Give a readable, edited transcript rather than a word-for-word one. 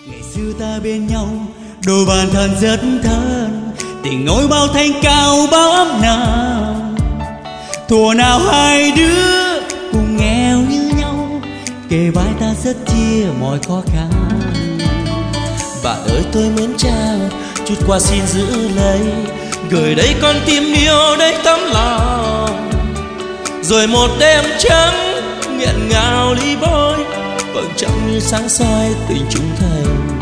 Ngày xưa ta bên nhau đôi bàn thân rất thân, tình ngôi bao thanh cao bao ấm nào. Thuở nào hai đứa cùng nghèo như nhau, kề vai ta rất chia mọi khó khăn. Bạn ơi tôi mến chào, chút quà xin giữ lấy, gửi đây con tim yêu đấy tấm lòng. Rồi một đêm trắng nghẹn ngào ly bôi, vầng trăng như sáng soi tình chúng thành.